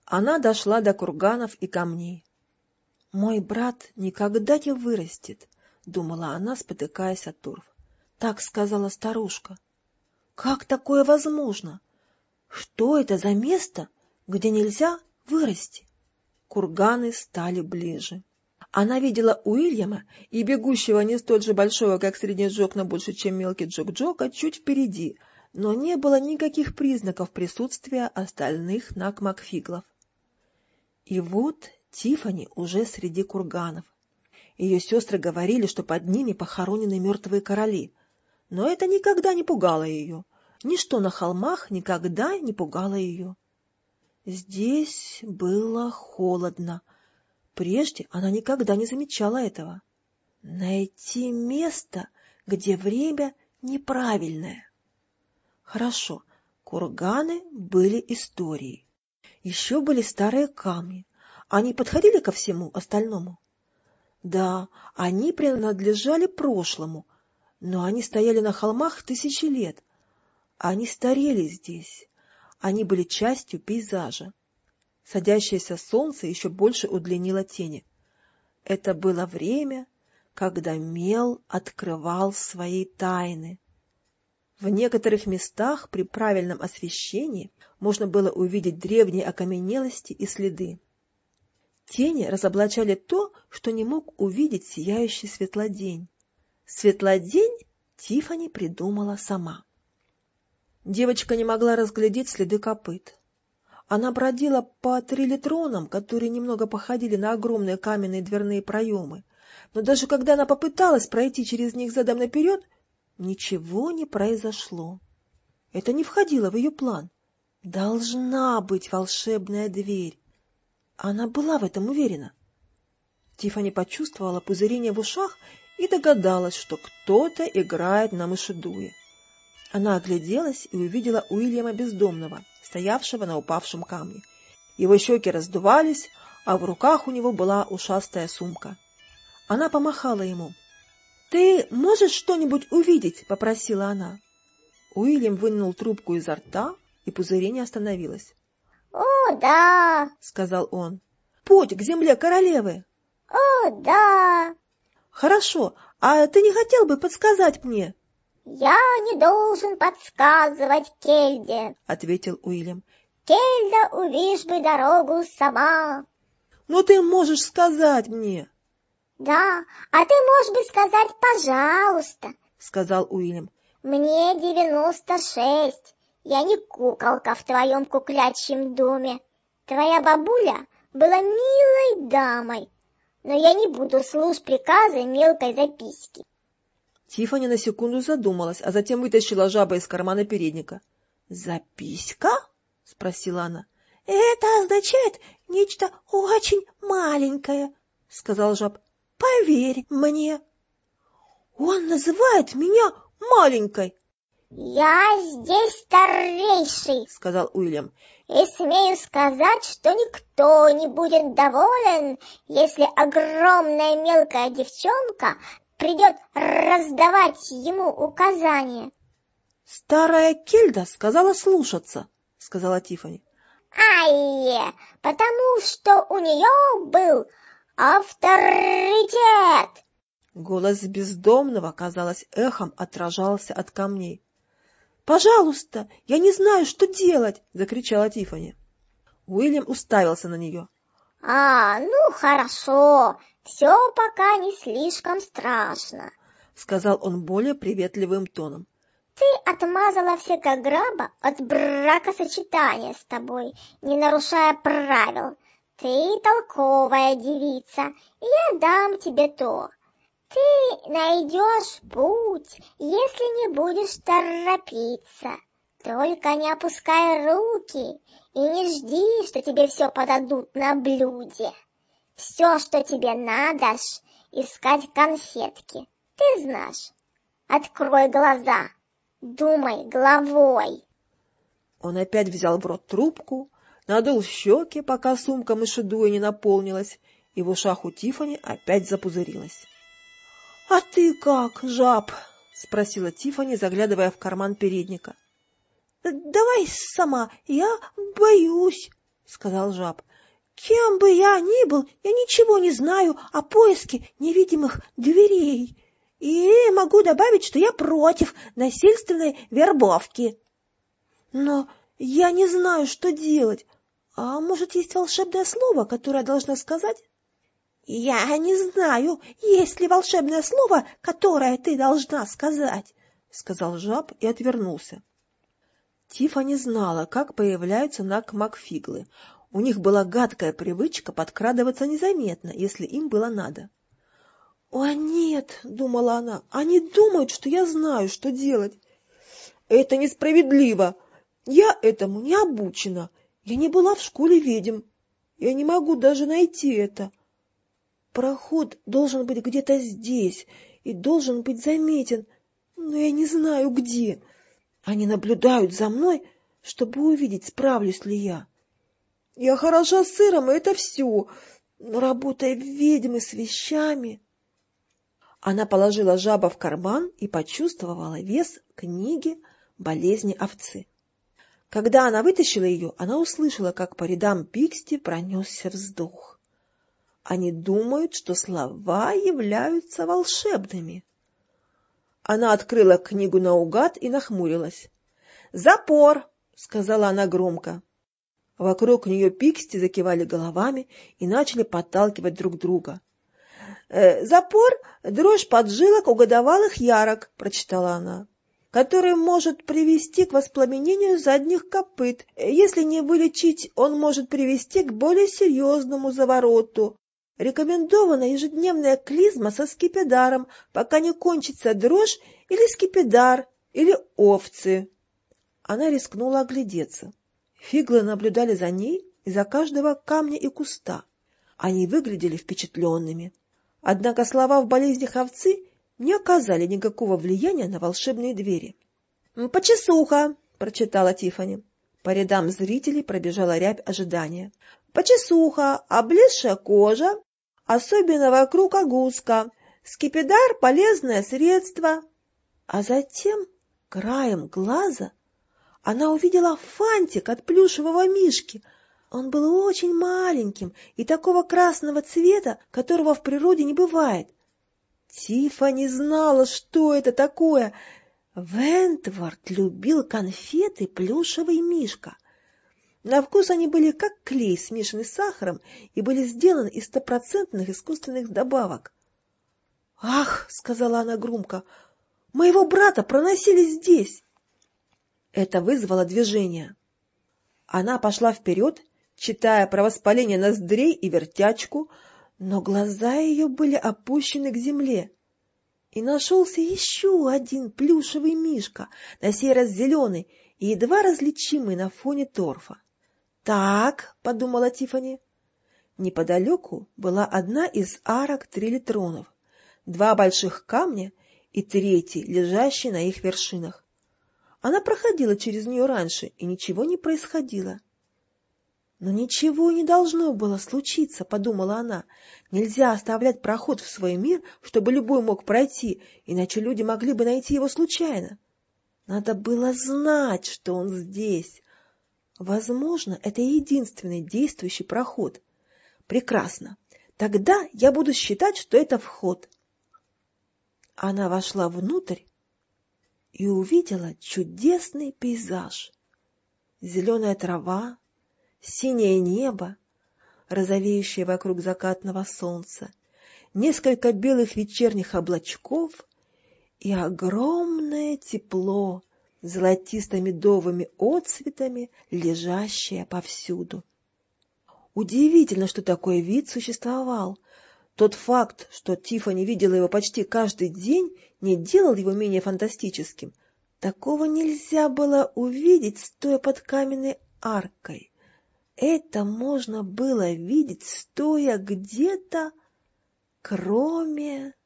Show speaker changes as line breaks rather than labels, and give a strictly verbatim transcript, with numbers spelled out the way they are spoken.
Она дошла до курганов и камней. «Мой брат никогда не вырастет», — думала она, спотыкаясь от торф. Так сказала старушка. «Как такое возможно? Что это за место, где нельзя вырасти?» Курганы стали ближе. Она видела Уильяма и бегущего не столь же большого, как средний джок, но больше, чем мелкий джок-джока, чуть впереди, но не было никаких признаков присутствия остальных Нак-Макфиглов. И вот Тиффани уже среди курганов. Ее сестры говорили, что под ними похоронены мертвые короли, но это никогда не пугало ее. Ничто на холмах никогда не пугало ее. Здесь было холодно. Прежде она никогда не замечала этого. Найти место, где время неправильное. Хорошо, курганы были историей. Еще были старые камни. Они подходили ко всему остальному? Да, они принадлежали прошлому, но они стояли на холмах тысячи лет. Они старели здесь. Они были частью пейзажа. Садящееся солнце еще больше удлинило тени. Это было время, когда мел открывал свои тайны. В некоторых местах при правильном освещении можно было увидеть древние окаменелости и следы. Тени разоблачали то, что не мог увидеть сияющий светлодень. Светлодень Тиффани придумала сама. Девочка не могла разглядеть следы копыт. Она бродила по трилитронам, которые немного походили на огромные каменные дверные проемы, но даже когда она попыталась пройти через них задом наперед, ничего не произошло. Это не входило в ее план. Должна быть волшебная дверь. Она была в этом уверена. Тиффани почувствовала пузырение в ушах и догадалась, что кто-то играет на мышедуе. Она огляделась и увидела Уильяма Бездомного, стоявшего на упавшем камне. Его щеки раздувались, а в руках у него была ушастая сумка. Она помахала ему. — Ты можешь что-нибудь увидеть? — попросила она. Уильям вынул трубку изо рта, и пузырение остановилось.
— О, да, — сказал он.
— Путь к земле королевы.
— О, да.
— Хорошо, а ты не хотел бы подсказать мне?
— Я не должен подсказывать Кельде, — ответил Уильям. — Кельда увидишь бы дорогу сама.
— Но ты можешь сказать мне.
— Да, а ты можешь бы сказать «пожалуйста», — сказал
Уильям.
— Мне девяносто шесть. Я не куколка в твоем куклячьем доме. Твоя бабуля была милой дамой, но я не буду слушать приказы мелкой записки.
Тиффани на секунду задумалась, а затем вытащила жаба из кармана передника. — Записка? — спросила она. — Это означает нечто очень маленькое, — сказал жаб. — Поверь мне. — Он называет меня маленькой.
— Я здесь старейший, — сказал Уильям, — и смею сказать, что никто не будет доволен, если огромная мелкая девчонка придет раздавать ему указания.
— Старая Кельда сказала слушаться, — сказала Тиффани.
— Ай, потому что у нее был авторитет.
Голос Бездомного, казалось, эхом отражался от камней. — Пожалуйста, я не знаю, что делать! — закричала Тиффани. Уильям уставился на нее.
— А, ну хорошо, все пока не слишком страшно, — сказал он более приветливым тоном. — Ты отмазала всякого граба от бракосочетания с тобой, не нарушая правил. Ты толковая девица, и я дам тебе то. Ты найдешь путь, если не будешь торопиться. Только не опускай руки и не жди, что тебе все подадут на блюде. Все, что тебе надо, ж искать конфетки. Ты знаешь. Открой глаза, думай головой.
Он опять взял в рот трубку, надул щеки, пока сумка мышедуя не наполнилась, и в ушах у Тиффани опять запузырилась. — А ты как, жаб? — спросила Тиффани, заглядывая в карман передника. — Давай сама, я боюсь. — сказал жаб. — Кем бы я ни был, я ничего не знаю о поиске невидимых дверей. И могу добавить, что я против насильственной вербовки. Но я не знаю, что делать. А может, есть волшебное слово, которое я должна сказать? — Я не знаю, есть ли волшебное слово, которое ты должна сказать, — сказал жаб и отвернулся. Тиффани знала, как появляются накмакфиглы. У них была гадкая привычка подкрадываться незаметно, если им было надо. — О, нет, — думала она, — они думают, что я знаю, что делать. — Это несправедливо. Я этому не обучена. Я не была в школе ведьм. Я не могу даже найти это. Проход должен быть где-то здесь и должен быть заметен, но я не знаю, где. Они наблюдают за мной, чтобы увидеть, справлюсь ли я. Я хороша сыром, и это все, но работая ведьмой с вещами... Она положила жаба в карман и почувствовала вес книги «Болезни овцы». Когда она вытащила ее, она услышала, как по рядам Пиксти пронесся вздох. Они думают, что слова являются волшебными. Она открыла книгу наугад и нахмурилась. «Запор!» — сказала она громко. Вокруг нее Пиксти закивали головами и начали подталкивать друг друга. «Э, «Запор — дрожь поджилок у годовалых ярок», — прочитала она, «который может привести к воспламенению задних копыт. Если не вылечить, он может привести к более серьезному завороту. Рекомендована ежедневная клизма со скипидаром, пока не кончится дрожь или скипидар, или овцы». Она рискнула оглядеться. Фиглы наблюдали за ней из-за каждого камня и куста. Они выглядели впечатленными. Однако слова в болезнях овцы не оказали никакого влияния на волшебные двери. «Почесуха!» — прочитала Тиффани. По рядам зрителей пробежала рябь ожидания. «Почесуха, облезшая кожа, особенно вокруг огузка, скипидар — полезное средство». А затем, краем глаза, она увидела фантик от плюшевого мишки. Он был очень маленьким и такого красного цвета, которого в природе не бывает. Тиффани знала, что это такое. Вентворд любил конфеты «Плюшевый мишка». На вкус они были как клей, смешанный с сахаром, и были сделаны из стопроцентных искусственных добавок. «Ах!» — сказала она громко. «Моего брата проносили здесь!» Это вызвало движение. Она пошла вперед, читая про воспаление ноздрей и вертячку, но глаза ее были опущены к земле. И нашелся еще один плюшевый мишка, на сей раз зеленый и едва различимый на фоне торфа. «Так», — подумала Тиффани. Неподалеку была одна из арок трилитронов, два больших камня и третий, лежащий на их вершинах. Она проходила через нее раньше, и ничего не происходило. «Но ничего не должно было случиться», — подумала она. «Нельзя оставлять проход в свой мир, чтобы любой мог пройти, иначе люди могли бы найти его случайно. Надо было знать, что он здесь. Возможно, это единственный действующий проход. Прекрасно. Тогда я буду считать, что это вход». Она вошла внутрь и увидела чудесный пейзаж. Зеленая трава, синее небо, розовеющее вокруг закатного солнца, несколько белых вечерних облачков и огромное тепло золотисто-медовыми отцветами, лежащее повсюду. Удивительно, что такой вид существовал. Тот факт, что Тиффани видела его почти каждый день, не делал его менее фантастическим. Такого нельзя было увидеть, стоя под каменной аркой. Это можно было видеть, стоя где-то, кроме...